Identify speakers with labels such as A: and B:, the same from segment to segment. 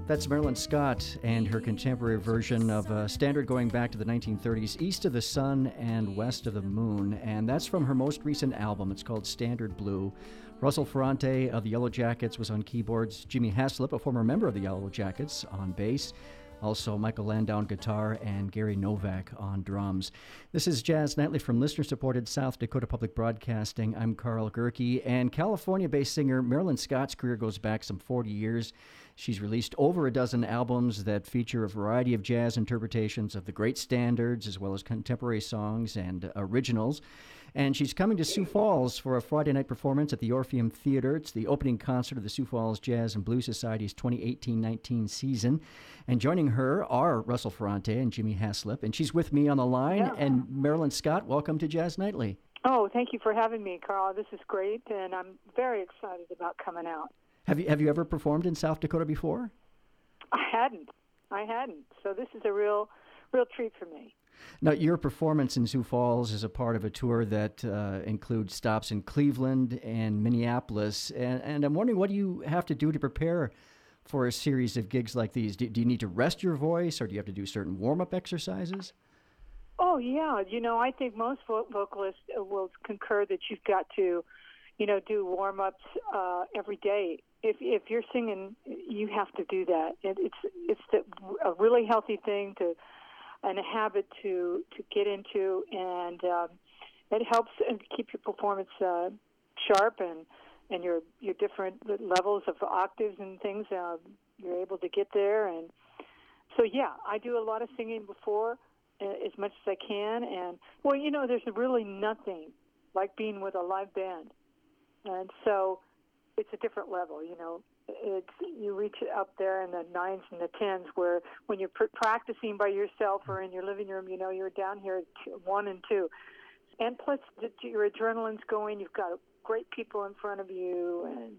A: That's Marilyn Scott and her contemporary version of a standard going back to the 1930s, East of the Sun and West of the Moon. And that's from her most recent album. It's called Standard Blue. Russell Ferrante of the Yellow Jackets was on keyboards. Jimmy Haslip, a former member of the Yellow Jackets, on bass. Also, Michael Landau on guitar and Gary Novak on drums. This is Jazz Nightly from listener-supported South Dakota Public Broadcasting. I'm Carl Gerke, and California-based singer Marilyn Scott's career goes back some 40 years. She's released over a dozen albums that feature a variety of jazz interpretations of the great standards, as well as contemporary songs and originals. And she's coming to Sioux Falls for a Friday night performance at the Orpheum Theater. It's the opening concert of the Sioux Falls Jazz and Blues Society's 2018-19 season. And joining her are Russell Ferrante and Jimmy Haslip. And she's with me on the line.
B: Yeah.
A: And Marilyn Scott, welcome to Jazz Nightly.
B: Oh, thank you for having me, Carl. This is great, and I'm very excited about coming out.
A: Have you ever performed in South Dakota before?
B: I hadn't. So this is a real treat for me.
A: Now, your performance in Sioux Falls is a part of a tour that includes stops in Cleveland and Minneapolis. And I'm wondering, what do you have to do to prepare for a series of gigs like these? Do you need to rest your voice, or do you have to do certain warm-up exercises?
B: Oh, yeah. I think most vocalists will concur that you've got to, do warm-ups every day. If you're singing, you have to do that. It's a really healthy thing and a habit to get into, and it helps keep your performance sharp and your different levels of octaves and things. You're able to get there, and so I do a lot of singing before as much as I can. And there's really nothing like being with a live band, and so it's a different level. You reach up there in the 9s and the 10s, where when you're practicing by yourself or in your living room, you're down here at 1 and 2. And plus, your adrenaline's going. You've got great people in front of you, and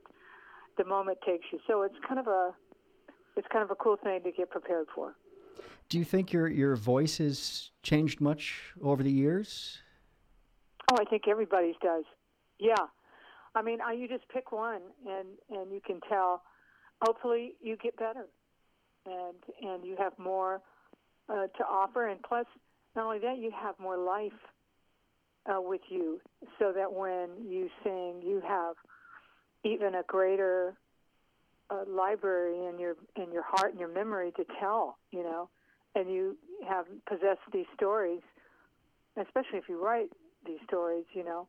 B: the moment takes you. So it's kind of a cool thing to get prepared for.
A: Do you think your voice has changed much over the years?
B: Oh, I think everybody's does. Yeah. I mean, you just pick one, and you can tell. Hopefully, you get better, and you have more to offer. And plus, not only that, you have more life with you, so that when you sing, you have even a greater library in your heart and your memory to tell. And you possess these stories, especially if you write these stories.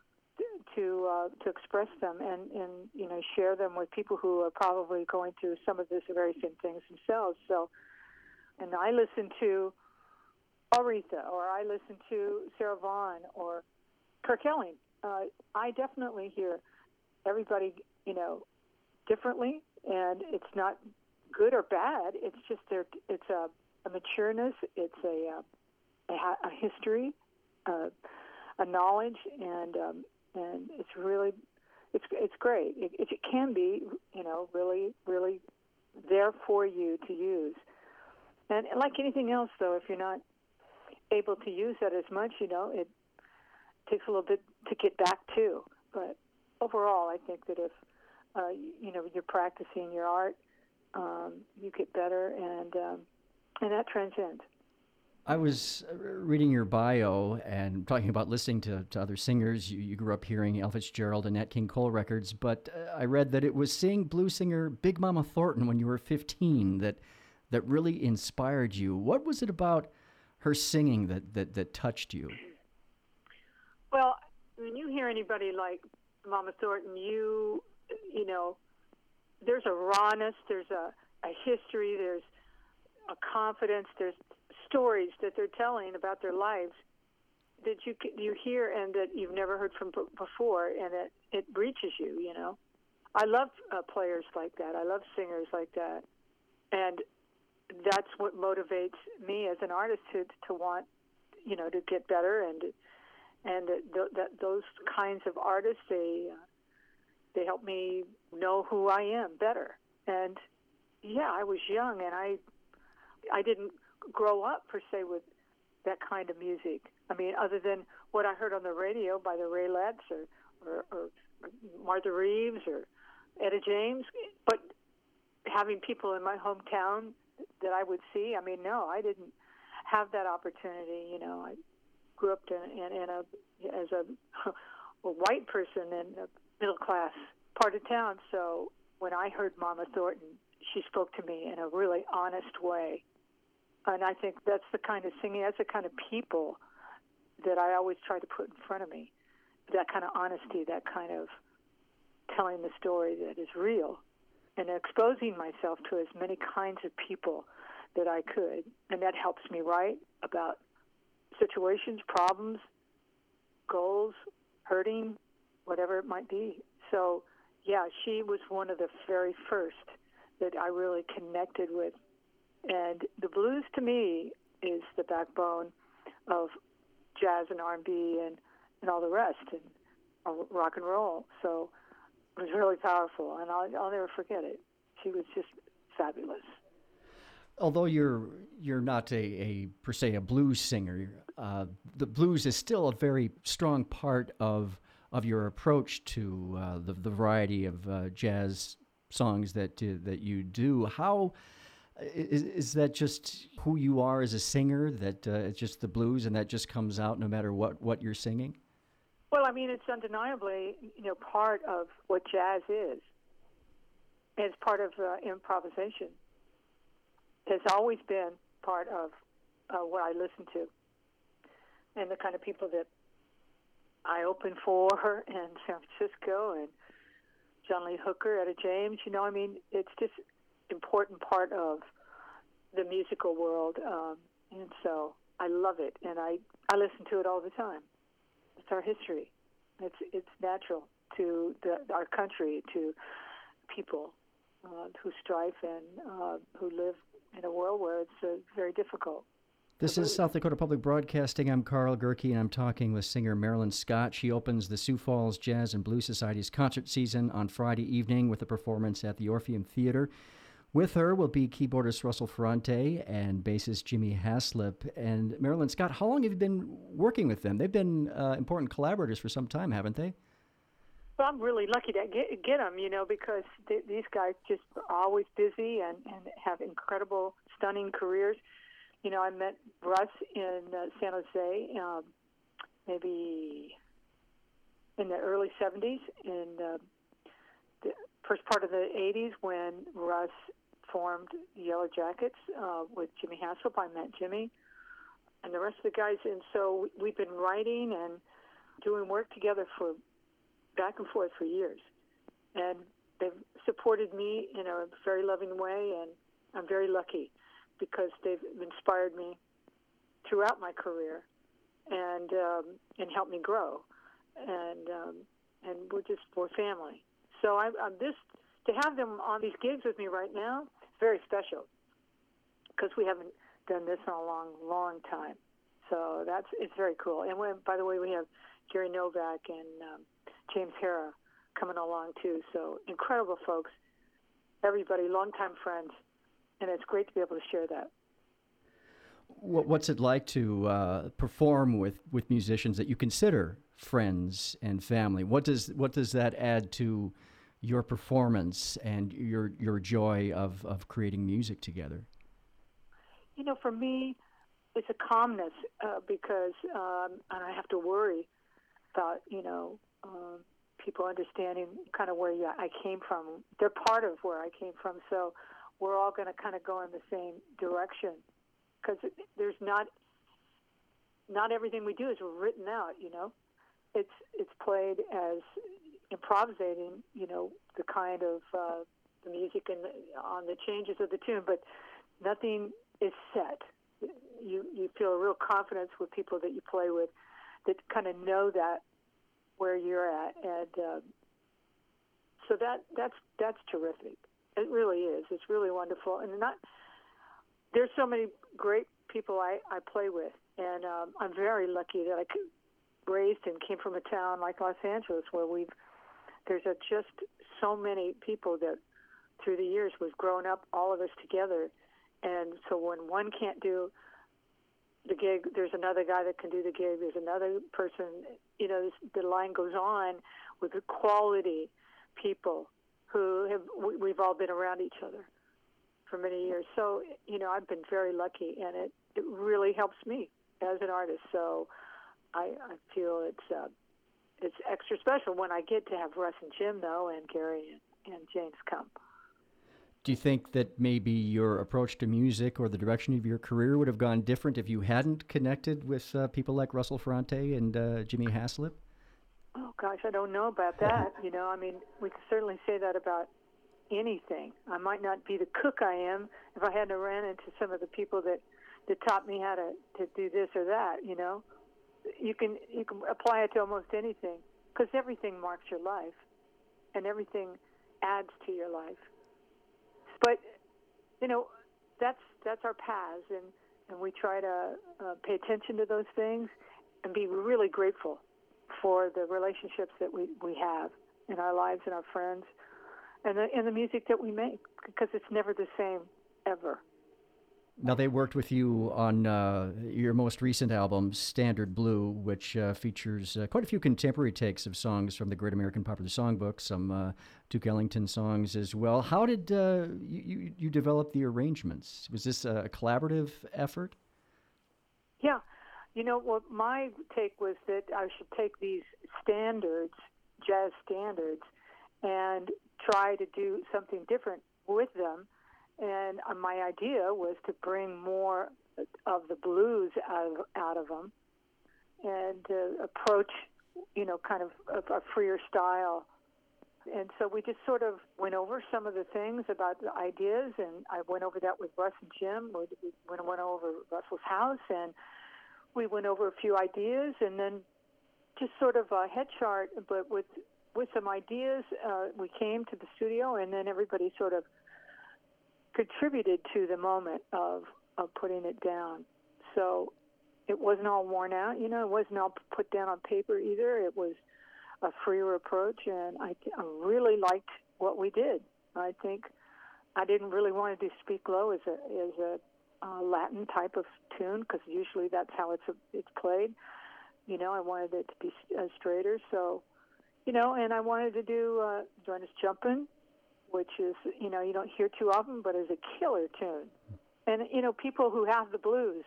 B: To express them and share them with people who are probably going through some of this very same things themselves. So, and I listen to Aretha, or I listen to Sarah Vaughan, or Kirk Elling. I definitely hear everybody, differently, and it's not good or bad. It's just it's a matureness. It's a history, a knowledge, and it's really, it's great. It can be, really, really there for you to use. And like anything else, though, if you're not able to use that as much, it takes a little bit to get back to. But overall, I think that if, you're practicing your art, you get better, and that transcends.
A: I was reading your bio and talking about listening to other singers. You grew up hearing Ella Fitzgerald and Nat King Cole records, but I read that it was seeing blues singer Big Mama Thornton when you were 15 that really inspired you. What was it about her singing that touched you?
B: Well, when you hear anybody like Mama Thornton, there's a rawness, there's a history, there's a confidence, there's stories that they're telling about their lives that you hear and that you've never heard from before, and it reaches you. I love players like that. I love singers like that, and that's what motivates me as an artist to want, to get better, and those kinds of artists, they help me know who I am better. And I was young, and I didn't grow up per se with that kind of music. I mean, other than what I heard on the radio by the Raylettes or Martha Reeves or Etta James, but having people in my hometown that I would see. I mean, no, I didn't have that opportunity. You know, I grew up as a white person in a middle class part of town. So when I heard Mama Thornton, she spoke to me in a really honest way. And I think that's the kind of singing, that's the kind of people that I always try to put in front of me. That kind of honesty, that kind of telling the story that is real, and exposing myself to as many kinds of people that I could. And that helps me write about situations, problems, goals, hurting, whatever it might be. So, yeah, she was one of the very first that I really connected with. And the blues, to me, is the backbone of jazz and R&B and all the rest, and rock and roll. So it was really powerful, and I'll never forget it. She was just fabulous.
A: Although you're not a per se a blues singer, the blues is still a very strong part of your approach to the variety of jazz songs that you do. How is that just who you are as a singer? That it's just the blues, and that just comes out no matter what you're singing?
B: Well, I mean, it's undeniably part of what jazz is. It's part of improvisation. Has always been part of what I listen to, and the kind of people that I open for in San Francisco, and John Lee Hooker, Etta James. I mean, it's just important part of the musical world, and so I love it, and I listen to it all the time. It's our history. It's natural to our country, to people who strive and who live in a world where it's very difficult.
A: This is South Dakota Public Broadcasting. I'm Carl Gerke, and I'm talking with singer Marilyn Scott. She opens the Sioux Falls Jazz and Blues Society's concert season on Friday evening with a performance at the Orpheum Theater. With her will be keyboardist Russell Ferrante and bassist Jimmy Haslip. And Marilyn Scott, how long have you been working with them? They've been important collaborators for some time, haven't they?
B: Well, I'm really lucky to get them, because these guys just are always busy and have incredible, stunning careers. I met Russ in San Jose maybe in the early 70s, in the first part of the 80s when Russ formed Yellow Jackets with Jimmy Haslip. I met Jimmy and the rest of the guys, and so we've been writing and doing work together for back and forth for years. And they've supported me in a very loving way, and I'm very lucky because they've inspired me throughout my career and helped me grow. And we're family. So I'm to have them on these gigs with me right now, it's very special because we haven't done this in a long, long time. So it's very cool. And by the way, we have Gary Novak and James Hara coming along too. So incredible folks, everybody, longtime friends, and it's great to be able to share that.
A: What's it like to perform with musicians that you consider friends and family? What does that add to your performance and your joy of creating music together?
B: For me, it's a calmness because I don't have to worry about people understanding kind of where I came from. They're part of where I came from, so we're all going to kind of go in the same direction because there's not everything we do is written out. It's played as improvisating. The kind of the music and on the changes of the tune, but nothing is set. You feel a real confidence with people that you play with that kind of know that where you're at, and so that's terrific. It really is. It's really wonderful, and there's so many great people I play with, and I'm very lucky that I raised and came from a town like Los Angeles where there's just so many people that through the years was growing up, all of us together, and so when one can't do the gig, there's another guy that can do the gig. There's another person. The line goes on with the quality people who we've all been around each other. for many years. So, I've been very lucky, and it really helps me as an artist. So I feel it's extra special when I get to have Russ and Jim, though, and Gary and James come.
A: Do you think that maybe your approach to music or the direction of your career would have gone different if you hadn't connected with people like Russell Ferrante and Jimmy Haslip?
B: Oh, gosh, I don't know about that. We can certainly say that about anything. I might not be the cook I am if I hadn't ran into some of the people that taught me how to do this or that. You can apply it to almost anything, because everything marks your life, and everything adds to your life. But that's our paths, and we try to pay attention to those things and be really grateful for the relationships that we have in our lives and our friends, and the music that we make, because it's never the same ever.
A: Now, they worked with you on your most recent album, Standard Blue, which features quite a few contemporary takes of songs from the Great American Popular Songbook, some Duke Ellington songs as well. How did you develop the arrangements? Was this a collaborative effort?
B: Yeah. Well, my take was that I should take these standards, jazz standards, and try to do something different with them. And my idea was to bring more of the blues out of them, and approach, kind of a freer style. And so we just sort of went over some of the things about the ideas, and I went over that with Russ and Jim. We went over Russell's house, and we went over a few ideas, and then just sort of a head chart, but with some ideas, we came to the studio, and then everybody sort of contributed to the moment of putting it down. So it wasn't all worn out, it wasn't all put down on paper either. It was a freer approach, and I really liked what we did. I think I didn't really want to do Speak Low as a Latin type of tune, because usually that's how it's played. I wanted it to be straighter. So, and I wanted to do Join Us Jumpin', which is, you don't hear too often, but is a killer tune. And, people who have the blues,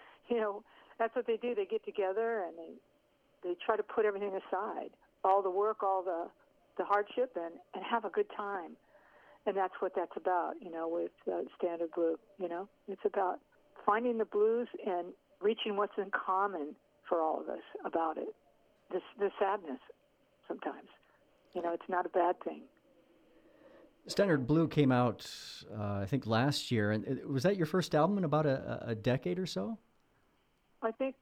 B: that's what they do. They get together and they try to put everything aside, all the work, all the hardship, and have a good time. And that's what that's about, with Standard Blue. It's about finding the blues and reaching what's in common for all of us about it, the sadness sometimes. It's not a bad thing.
A: Standard Blue came out, I think, last year. And was that your first album in about a decade or so?
B: I think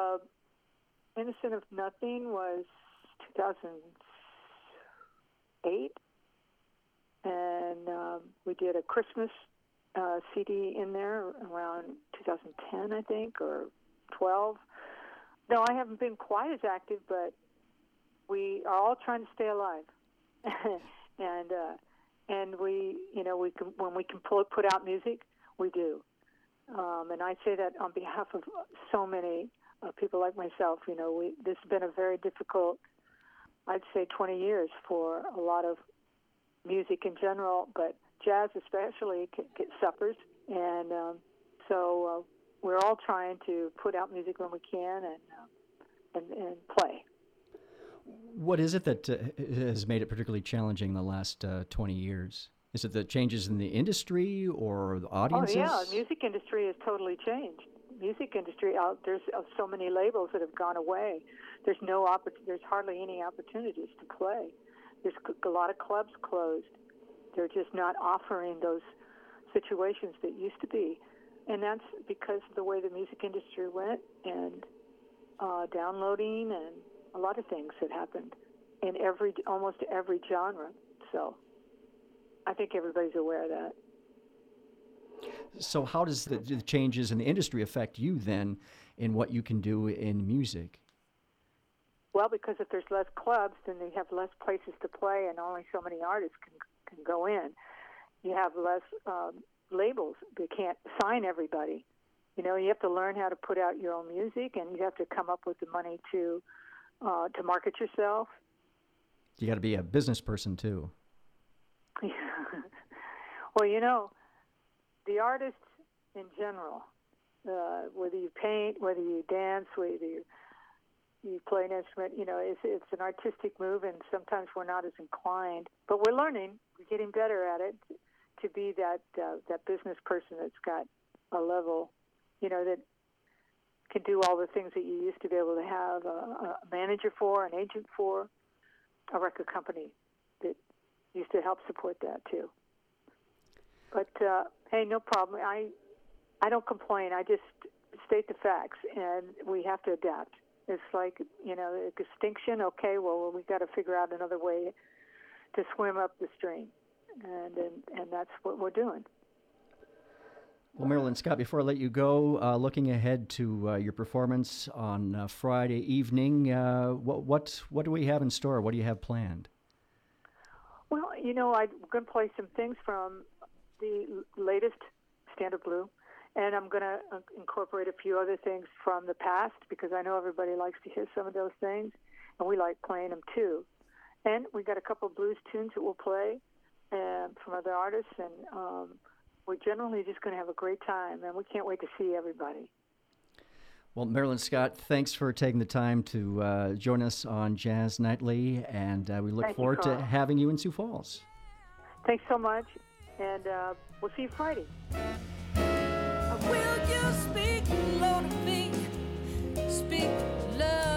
B: Innocent of Nothing was 2008. And we did a Christmas CD in there around 2010, I think, or 12. No, I haven't been quite as active, but we are all trying to stay alive. And we, when we can put out music, we do. And I say that on behalf of so many people like myself. This has been a very difficult, I'd say, 20 years for a lot of music in general, but jazz especially suffers. And so we're all trying to put out music when we can and play.
A: What is it that has made it particularly challenging in the last 20 years? Is it the changes in the industry or the audiences?
B: Oh, yeah. The music industry has totally changed. Music industry, there's so many labels that have gone away. There's hardly any opportunities to play. There's a lot of clubs closed. They're just not offering those situations that used to be. And that's because of the way the music industry went, and downloading and a lot of things that happened in almost every genre. So I think everybody's aware of that.
A: So how does the changes in the industry affect you then in what you can do in music?
B: Well, because if there's less clubs, then they have less places to play, and only so many artists can go in. You have less labels. They can't sign everybody. You have to learn how to put out your own music, and you have to come up with the money to market yourself.
A: You got to be a business person too.
B: Well, the artist in general, whether you paint, whether you dance, whether you play an instrument, it's an artistic move, and sometimes we're not as inclined. But we're learning. We're getting better at it to be that business person that's got a level, that can do all the things that you used to be able to have a manager for, an agent for, a record company that used to help support that too. But hey, no problem. I don't complain. I just state the facts, and we have to adapt. It's like, extinction. Okay, well, we got to figure out another way to swim up the stream, and that's what we're doing.
A: Well, Marilyn Scott, before I let you go, looking ahead to your performance on Friday evening, what do we have in store? What do you have planned?
B: Well, I'm going to play some things from the latest Standard Blue, and I'm going to incorporate a few other things from the past, because I know everybody likes to hear some of those things, and we like playing them too. And we got a couple of blues tunes that we'll play from other artists, and we're generally just going to have a great time, and we can't wait to see everybody.
A: Well, Marilyn Scott, thanks for taking the time to join us on Jazz Nightly, and we look forward to having you in Sioux Falls.
B: Thanks so much, and we'll see you Friday.
C: Will you speak low to me? Speak love.